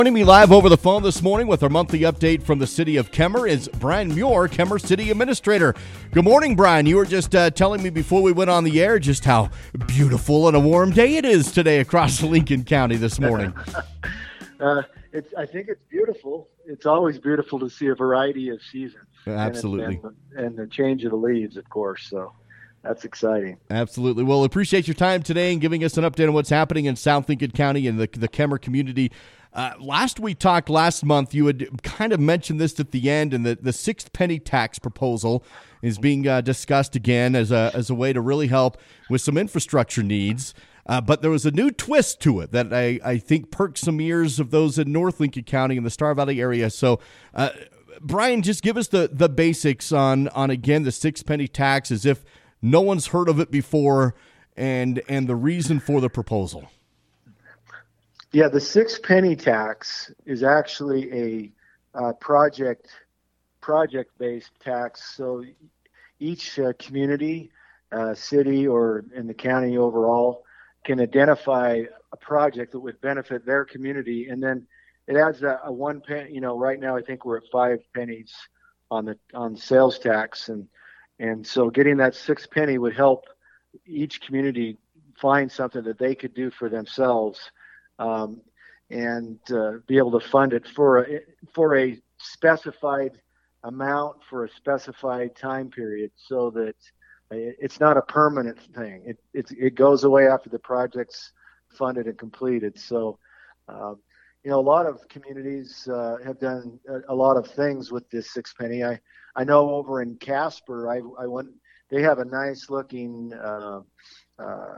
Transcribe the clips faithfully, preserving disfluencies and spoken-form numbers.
Joining me live over the phone this morning with our monthly update from the city of Kemmer is Brian Muir, Kemmer City Administrator. Good morning, Brian. You were just uh, telling me before we went on the air just how beautiful and a warm day it is today across Lincoln County this morning. uh, it's, I think it's beautiful. It's always beautiful to see a variety of seasons. Absolutely. And, and, and the change of the leaves, of course, so that's exciting. Absolutely. Well, appreciate your time today and giving us an update on what's happening in South Lincoln County and the, the Kemmer community. Uh, last we talked last month, you had kind of mentioned this at the end, and the, the sixth penny tax proposal is being uh, discussed again as a as a way to really help with some infrastructure needs. Uh, but there was a new twist to it that I, I think perked some ears of those in North Lincoln County and the Star Valley area. So, uh, Brian, just give us the, the basics on, on, again, the sixth penny tax as if no one's heard of it before and and the reason for the proposal. Yeah, the six penny tax is actually a uh, project project based tax. So each uh, community, uh, city, or in the county overall can identify a project that would benefit their community, and then it adds a, a one penny. You know, right now I think we're at five pennies on the on sales tax, and and so getting that six penny would help each community find something that they could do for themselves. Um, and uh, be able to fund it for a, for a specified amount for a specified time period, so that it's not a permanent thing. It it, it goes away after the project's funded and completed. So, uh, you know, a lot of communities uh, have done a, a lot of things with this six penny. I I know over in Casper, I I went. They have a nice looking uh, uh,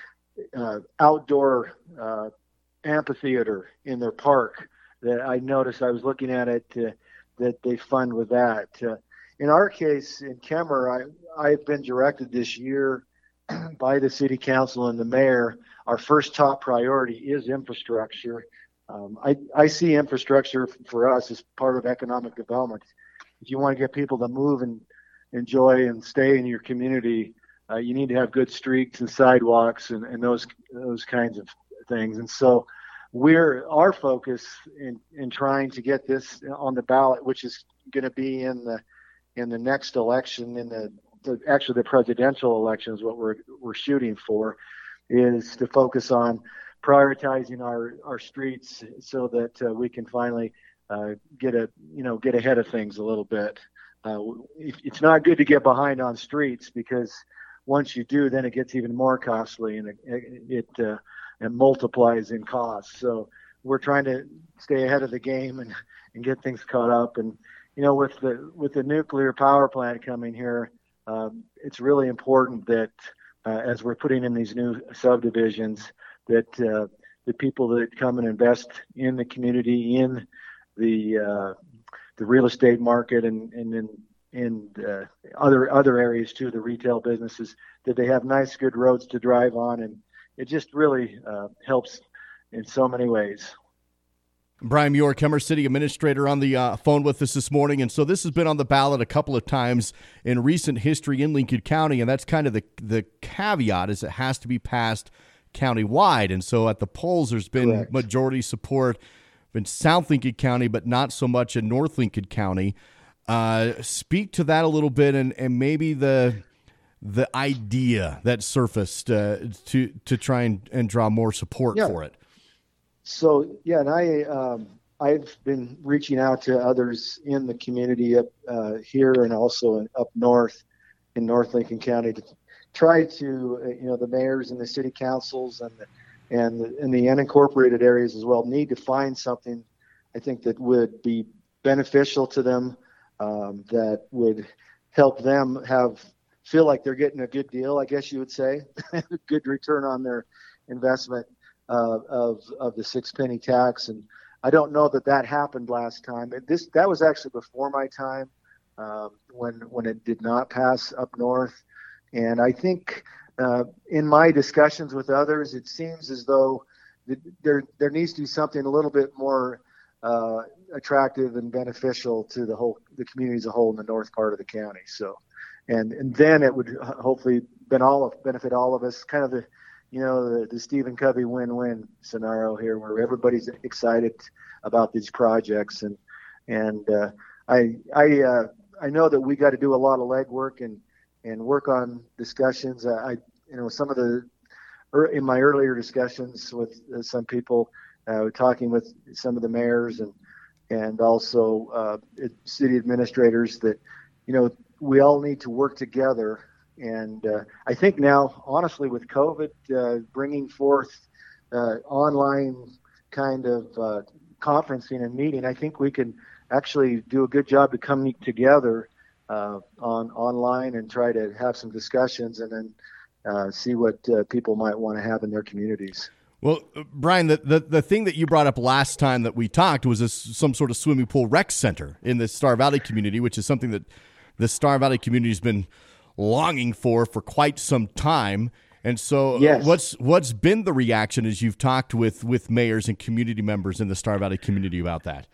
uh, outdoor uh, amphitheater in their park that I noticed. I was looking at it uh, that they fund with that. Uh, in our case in Kemmer, I, I've been directed this year by the city council and the mayor. Our first top priority is infrastructure. Um, I, I see infrastructure for us as part of economic development. If you want to get people to move and enjoy and stay in your community, uh, you need to have good streets and sidewalks and, and those those kinds of things. And so we're our focus in, in trying to get this on the ballot, which is going to be in the in the next election, in the, the actually the presidential election is what we're we're shooting for, is to focus on prioritizing our, our streets so that uh, we can finally uh, get a you know get ahead of things a little bit. Uh, it's not good to get behind on streets, because once you do, then it gets even more costly, and it, it uh, and multiplies in cost. So we're trying to stay ahead of the game and, and get things caught up. And, you know, with the with the nuclear power plant coming here, um, it's really important that uh, as we're putting in these new subdivisions, that uh, the people that come and invest in the community, in the uh, the real estate market, and and in and uh, other other areas too, the retail businesses, that they have nice, good roads to drive on, and it just really uh, helps in so many ways. Brian Muir, Kemmer City Administrator, on the uh, phone with us this morning. And so this has been on the ballot a couple of times in recent history in Lincoln County, and that's kind of the, the caveat, is it has to be passed countywide. And so at the polls, there's been Correct. majority support in South Lincoln County, but not so much in North Lincoln County. Uh, speak to that a little bit, and, and maybe the the idea that surfaced uh, to to try and, and draw more support yeah. for it. So yeah, and I um, I've been reaching out to others in the community up uh, here and also in, up north in North Lincoln County to try to uh, you know the mayors and the city councils and the, and the, and the unincorporated areas as well need to find something, I think, that would be beneficial to them, um, that would help them have feel like they're getting a good deal, I guess you would say, a good return on their investment uh, of of the six penny tax. And I don't know that that happened last time. And this that was actually before my time, um, when when it did not pass up north. And I think uh, in my discussions with others, it seems as though there there needs to be something a little bit more uh, attractive and beneficial to the whole the community as a whole in the north part of the county. So. And and then it would hopefully ben all of, benefit all of us. Kind of the, you know, the, the Stephen Covey win-win scenario here, where everybody's excited about these projects, and and uh, I I uh, I know that we got to do a lot of legwork and and work on discussions. I you know some of the in my earlier discussions with some people, uh, talking with some of the mayors and and also uh, city administrators, that you know we all need to work together. And uh, I think now, honestly, with COVID uh, bringing forth uh, online kind of uh, conferencing and meeting, I think we can actually do a good job of coming together uh, on online and try to have some discussions, and then uh, see what uh, people might want to have in their communities. Well, Brian, the, the, the thing that you brought up last time that we talked was this, some sort of swimming pool rec center in the Star Valley community, which is something that the Star Valley community has been longing for for quite some time. And so yes. what's what's been the reaction as you've talked with, with mayors and community members in the Star Valley community about that?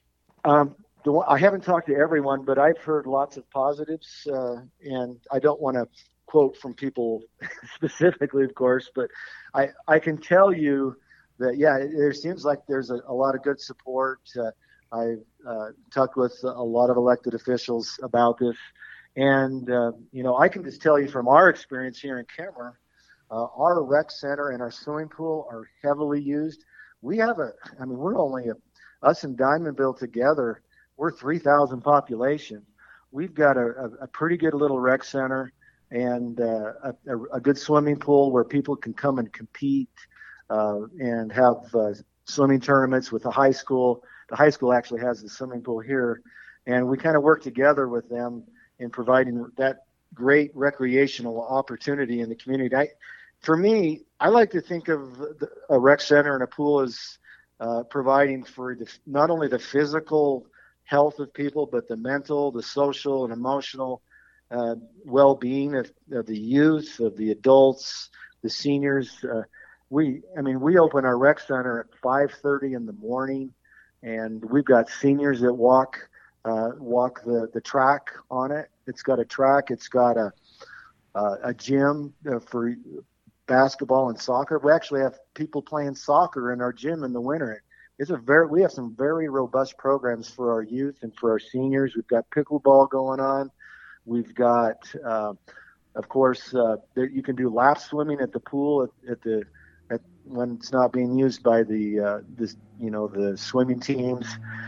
Um, the one, I haven't talked to everyone, but I've heard lots of positives, uh, and I don't want to quote from people specifically, of course, but I, I can tell you that, yeah, it, there seems like there's a, a lot of good support. Uh, I've uh, talked with a lot of elected officials about this. And, uh, you know, I can just tell you from our experience here in Kemmer, uh, our rec center and our swimming pool are heavily used. We have a, I mean, we're only, a, us and Diamondville together, we're three thousand population. We've got a, a, a pretty good little rec center and uh, a, a good swimming pool where people can come and compete uh, and have uh, swimming tournaments with the high school. The high school actually has the swimming pool here, and we kind of work together with them in providing that great recreational opportunity in the community. I, for me, I like to think of the, a rec center and a pool as uh, providing for the, not only the physical health of people, but the mental, the social, and emotional uh, well-being of, of the youth, of the adults, the seniors. Uh, we, I mean, we open our rec center at five thirty in the morning, and we've got seniors that walk Uh, walk the, the track on it. It's got a track. It's got a uh, a gym uh, for basketball and soccer. We actually have people playing soccer in our gym in the winter. It's a very we have some very robust programs for our youth and for our seniors. We've got pickleball going on. We've got, uh, of course, uh, there, you can do lap swimming at the pool at, at the at, when it's not being used by the uh, this you know the swimming teams.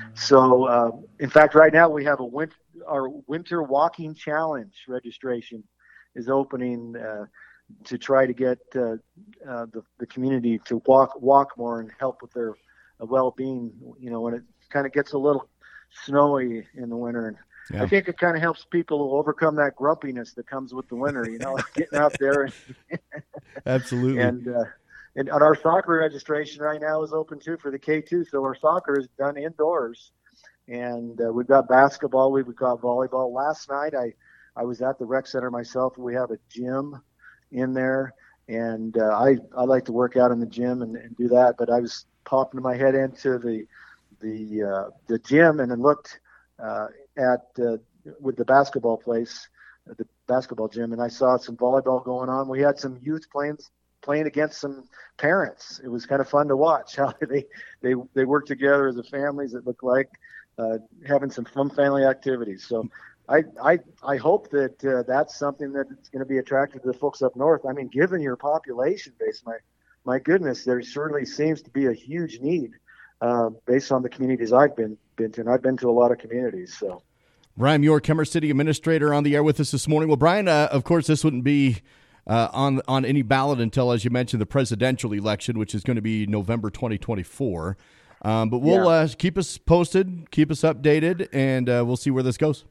So, uh, in fact, right now we have a winter, our winter walking challenge registration is opening uh, to try to get uh, uh, the, the community to walk walk more and help with their uh, well-being. You know, when it kind of gets a little snowy in the winter, and yeah. I think it kind of helps people overcome that grumpiness that comes with the winter. You know, getting out there. And Absolutely. And uh, And our soccer registration right now is open too for the K two. So our soccer is done indoors, and uh, we've got basketball, we've got volleyball. Last night I, I was at the rec center myself. We have a gym in there, and uh, I I like to work out in the gym and, and do that. But I was popping my head into the the uh, the gym and then looked uh, at uh, with the basketball place, the basketball gym, and I saw some volleyball going on. We had some youth playing. playing against some parents. It was kind of fun to watch how they they they work together as a families. It looked like uh, having some fun family activities. So I I I hope that uh, that's something that's going to be attractive to the folks up north. I mean, given your population base, my my goodness, there certainly seems to be a huge need uh, based on the communities I've been been to, and I've been to a lot of communities. So. Brian Muir, Kemmer City Administrator, on the air with us this morning. Well, Brian, uh, of course, this wouldn't be Uh, on on any ballot until, as you mentioned, the presidential election, which is going to be November twenty twenty-four. Um, but we'll yeah. uh, keep us posted, keep us updated, and uh, we'll see where this goes.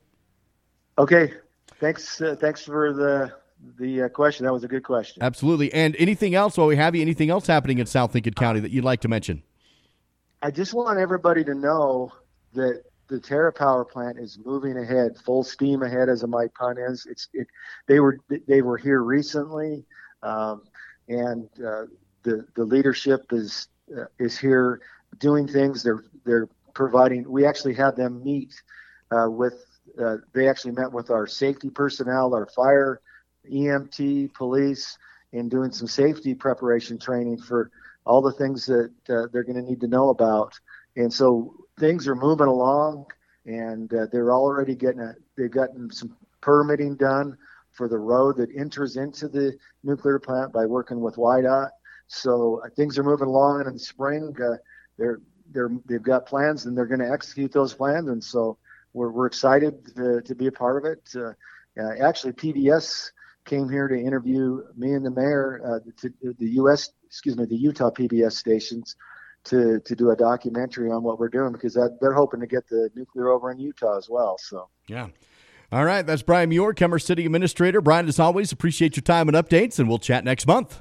Okay, thanks. Uh, thanks for the the uh, question. That was a good question. Absolutely. And anything else while we have you? Anything else happening in South Lincoln County that you'd like to mention? I just want everybody to know that the TerraPower plant is moving ahead, full steam ahead, as my pun is. It's it, they were they were here recently, um, and uh, the the leadership is uh, is here doing things. They're they're providing. We actually had them meet uh, with. Uh, they actually met with our safety personnel, our fire, E M T, police, and doing some safety preparation training for all the things that uh, they're going to need to know about. And so things are moving along, and uh, they're already getting a, they've gotten some permitting done for the road that enters into the nuclear plant by working with Y DOT. So uh, things are moving along, and in the spring, uh, they're they're they've got plans, and they're going to execute those plans. And so we're we're excited to, to be a part of it. Uh, uh, actually, P B S came here to interview me and the mayor, uh, to, the U S excuse me, the Utah P B S stations, to to do a documentary on what we're doing, because that, they're hoping to get the nuclear over in Utah as well. So yeah. All right, that's Brian Muir, Kemmer City Administrator. Brian, as always, appreciate your time and updates, and we'll chat next month.